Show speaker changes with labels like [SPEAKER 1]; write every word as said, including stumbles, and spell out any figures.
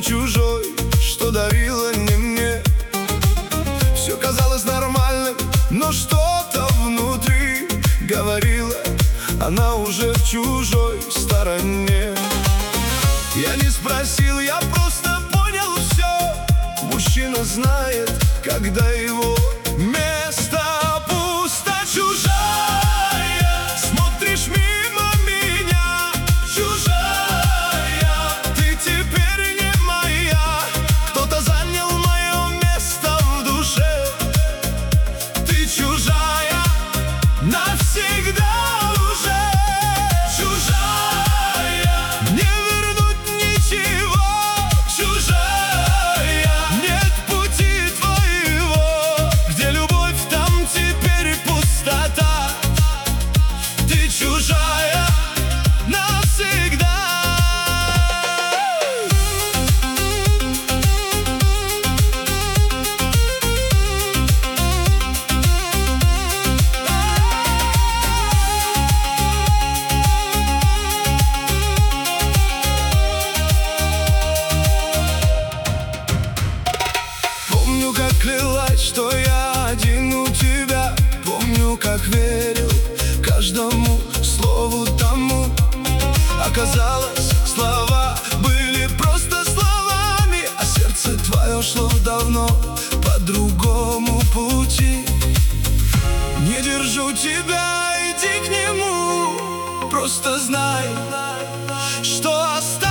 [SPEAKER 1] чужой, что дарила не мне. Все казалось нормальным, но что-то внутри говорило: она уже в чужой стороне. Я не спросил, я просто понял все. Мужчина знает, когда его место пусто. Чужая, смотришь мимо меня. Чужая, ты теперь не моя. Кто-то занял мое место в душе. Ты чужая навсегда уже. Чужая, не вернуть ничего. Чужая, нет пути твоего. Где любовь, там теперь пустота. Ты чужая навсегда. Помню, как клялась, что я один у тебя. Помню, как верил каждому слову тому. Оказалось, слова были просто словами, а сердце твое шло давно по другому пути. Не держу тебя, иди к нему. Просто знай, что осталось.